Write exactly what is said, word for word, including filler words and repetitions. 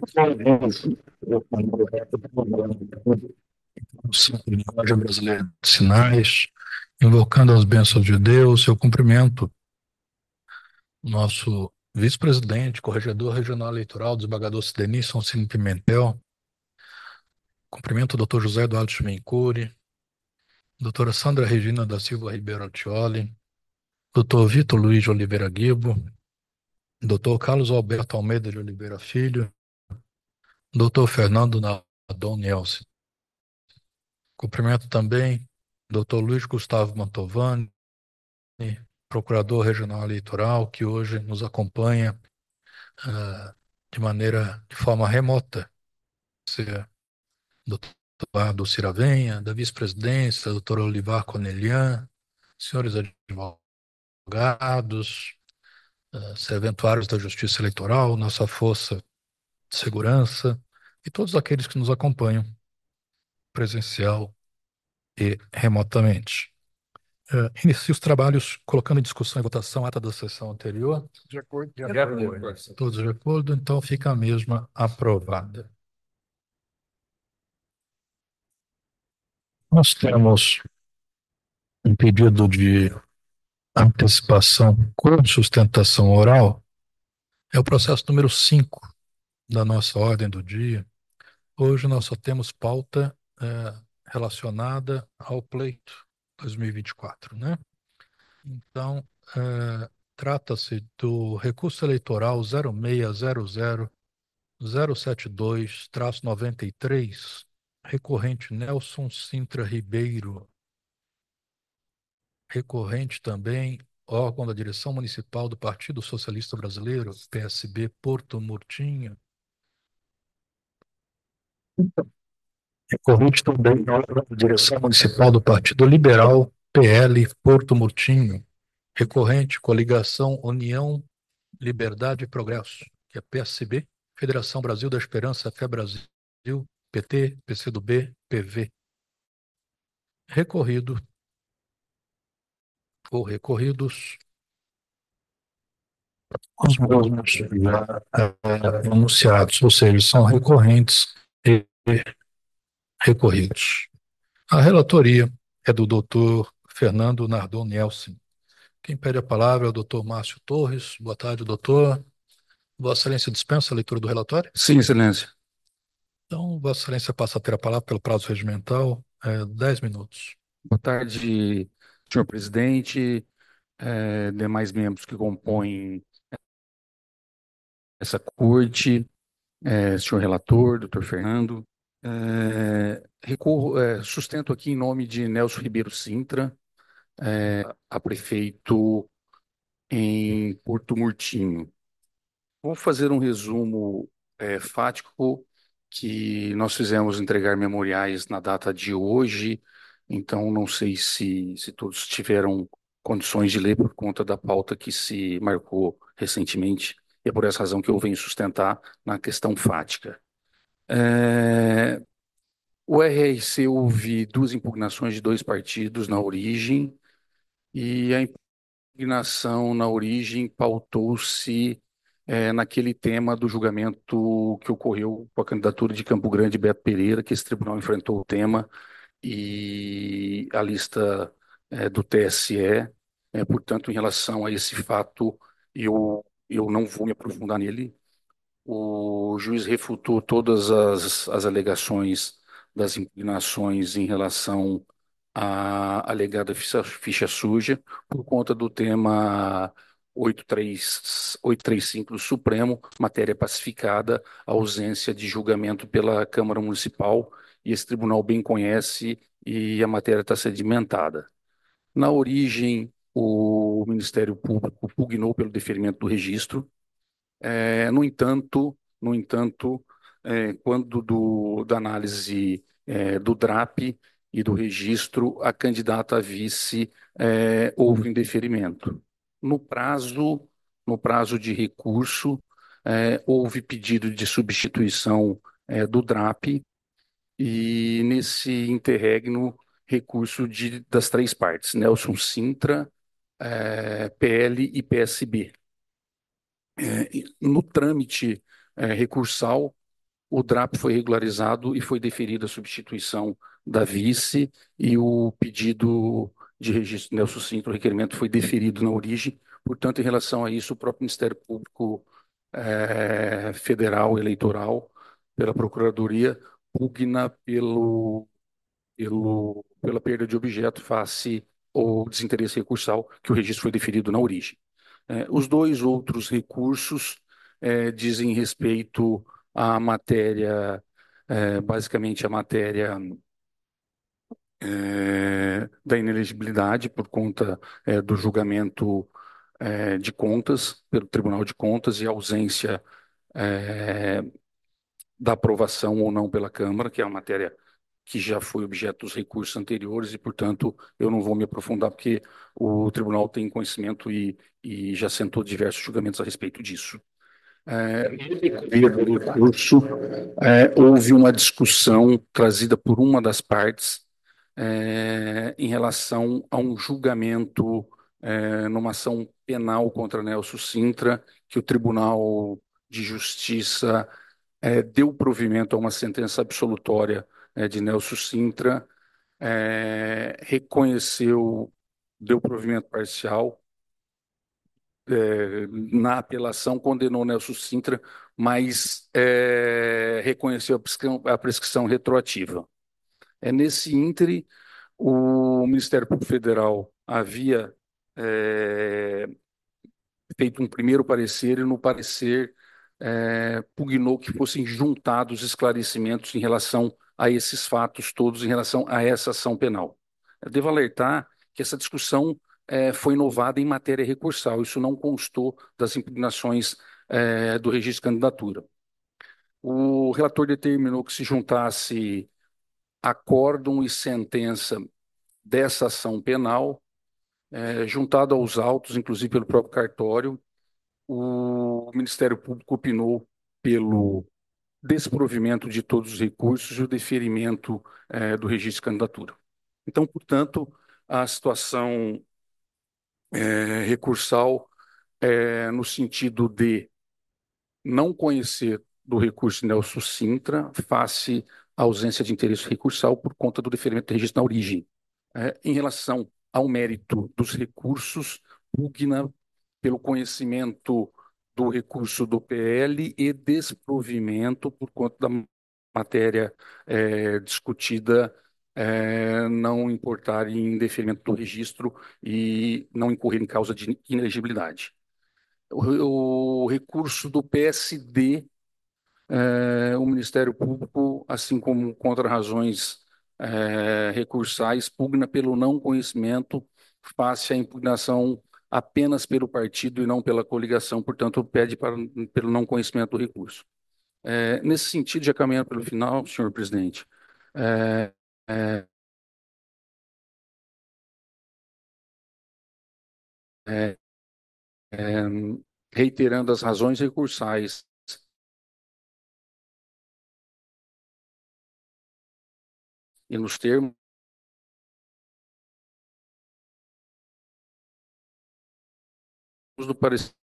Linguagem Brasileira de Sinais, invocando as bênçãos de Deus, eu cumprimento o nosso vice-presidente, corregedor regional eleitoral, desembargador Sidenício Cine Pimentel, cumprimento o doutor José Eduardo Schmencuri, doutora Sandra Regina da Silva Ribeiro Altioli, doutor Vitor Luiz de Oliveira Guibo, doutor Carlos Alberto Almeida de Oliveira Filho, doutor Fernando Nadon Nelson. Cumprimento também doutor Luiz Gustavo Mantovani, procurador regional eleitoral, que hoje nos acompanha uh, de maneira, de forma remota, ser doutor Eduardo Ciravenha, da vice-presidência, doutor Olivar Cornelian, senhores advogados, uh, serventuários da Justiça Eleitoral, nossa força de segurança e todos aqueles que nos acompanham presencial e remotamente. Uh, inicio os trabalhos colocando em discussão e votação a ata da sessão anterior. De acordo, de De acordo. acordo. Todos de acordo, então fica a mesma aprovada. Nós temos um pedido de antecipação com sustentação oral. É o processo número cinco da nossa ordem do dia. Hoje nós só temos pauta eh, relacionada ao pleito dois mil e vinte e quatro, né? Então, eh, trata-se do recurso eleitoral zero seis zero zero zero sete dois noventa e três, recorrente Nelson Sintra Ribeiro, recorrente também órgão da direção municipal do Partido Socialista Brasileiro, P S B Porto Murtinho, recorrente também órgão da direção municipal do Partido Liberal, P L Porto Murtinho, recorrente coligação União, Liberdade e Progresso, que é P S B, Federação Brasil da Esperança, Fé Brasil, P T, PCdoB, P V. Recorrido ou recorridos os mesmos já eh, enunciados, ou seja, são recorrentes e recorridos. A relatoria é do doutor Fernando Nardon Nelson. Quem pede a palavra é o doutor Márcio Torres. Boa tarde, doutor. Vossa Excelência dispensa a leitura do relatório? Sim, Excelência. Então, Vossa Excelência passa a ter a palavra pelo prazo regimental, é, dez minutos. Boa tarde, senhor presidente, eh, demais membros que compõem essa corte, eh, senhor relator, doutor Fernando. Eh, recorro, eh, sustento aqui em nome de Nelson Ribeiro Sintra, eh, a prefeito em Porto Murtinho. Vou fazer um resumo, eh, fático que nós fizemos entregar memoriais na data de hoje, então não sei se, se todos tiveram condições de ler por conta da pauta que se marcou recentemente, e é por essa razão que eu venho sustentar na questão fática. É, o R R C houve duas impugnações de dois partidos na origem, e a impugnação na origem pautou-se é, naquele tema do julgamento que ocorreu com a candidatura de Campo Grande, Beto Pereira, que esse tribunal enfrentou o tema e a lista é, do T S E. É, portanto, em relação a esse fato, eu, eu não vou me aprofundar nele. O juiz refutou todas as, as alegações das impugnações em relação à alegada ficha, ficha suja, por conta do tema oito três, oito três cinco do Supremo, matéria pacificada, ausência de julgamento pela Câmara Municipal, e esse tribunal bem conhece e a matéria está sedimentada. Na origem, o Ministério Público pugnou pelo deferimento do registro. É, no entanto, no entanto, é, quando do, da análise é, do DRAP e do registro, a candidata a vice é, houve indeferimento. No prazo, no prazo de recurso, é, houve pedido de substituição é, do DRAP e nesse interregno recurso de, das três partes, Nelson Sintra, é, P L e P S B. É, no trâmite é, recursal, o D R A P foi regularizado e foi deferida a substituição da vice e o pedido de registro Nelson Sintra, o requerimento foi deferido na origem. Portanto, em relação a isso, o próprio Ministério Público eh, Federal Eleitoral, pela Procuradoria, pugna pelo, pelo, pela perda de objeto face ao desinteresse recursal, que o registro foi deferido na origem. Eh, os dois outros recursos eh, dizem respeito à matéria, eh, basicamente a matéria eh, da inelegibilidade por conta eh, do julgamento eh, de contas pelo Tribunal de Contas e ausência eh, da aprovação ou não pela Câmara, que é uma matéria que já foi objeto dos recursos anteriores e, portanto, eu não vou me aprofundar porque o tribunal tem conhecimento e, e já sentou diversos julgamentos a respeito disso. É, no decorrer do recurso, é, houve uma discussão trazida por uma das partes é, em relação a um julgamento é, numa ação penal contra Nelson Sintra, que o Tribunal de Justiça é, deu provimento a uma sentença absolutória é, de Nelson Sintra, é, reconheceu, deu provimento parcial, é, na apelação, condenou Nelson Sintra, mas é, reconheceu a prescrição, a prescrição retroativa. É nesse íntere, o Ministério Público Federal havia é, feito um primeiro parecer e no parecer é, pugnou que fossem juntados esclarecimentos em relação a esses fatos todos, em relação a essa ação penal. Eu devo alertar que essa discussão é, foi inovada em matéria recursal, isso não constou das impugnações é, do registro de candidatura. O relator determinou que se juntasse acórdão e sentença dessa ação penal, é, juntado aos autos, inclusive pelo próprio cartório, o Ministério Público opinou pelo desprovimento de todos os recursos e o deferimento eh, do registro de candidatura. Então, portanto, a situação eh, recursal é no sentido de não conhecer do recurso de Nelson Sintra face à ausência de interesse recursal por conta do deferimento do registro na origem. Eh, em relação ao mérito dos recursos, pugna pelo conhecimento do recurso do P L e desprovimento por conta da matéria eh, discutida eh, não importar em deferimento do registro e não incorrer em causa de inelegibilidade. O, o recurso do P S D, eh, o Ministério Público, assim como contra razões eh, recursais, pugna pelo não conhecimento face à impugnação apenas pelo partido e não pela coligação, portanto, pede para, pelo não conhecimento do recurso. É, nesse sentido, já caminhando pelo final, senhor presidente, é, é, é, é, reiterando as razões recursais e nos termos do parecer